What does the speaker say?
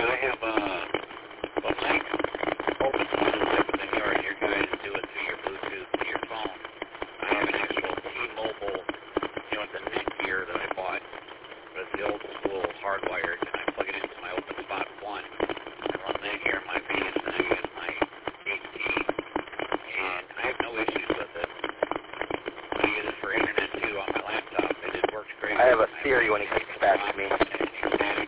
they have a link open to the web, but then you guys do it through your Bluetooth to your phone. I have an actual T-Mobile, it's a Netgear that I bought, but it's the old school hardwired, and I plug it into my OpenSpot 1 and run Netgear on my base, and I use my AT, and I have no issues with it. I use it for internet too on my laptop, and it works great. I have a theory when he gets back to me.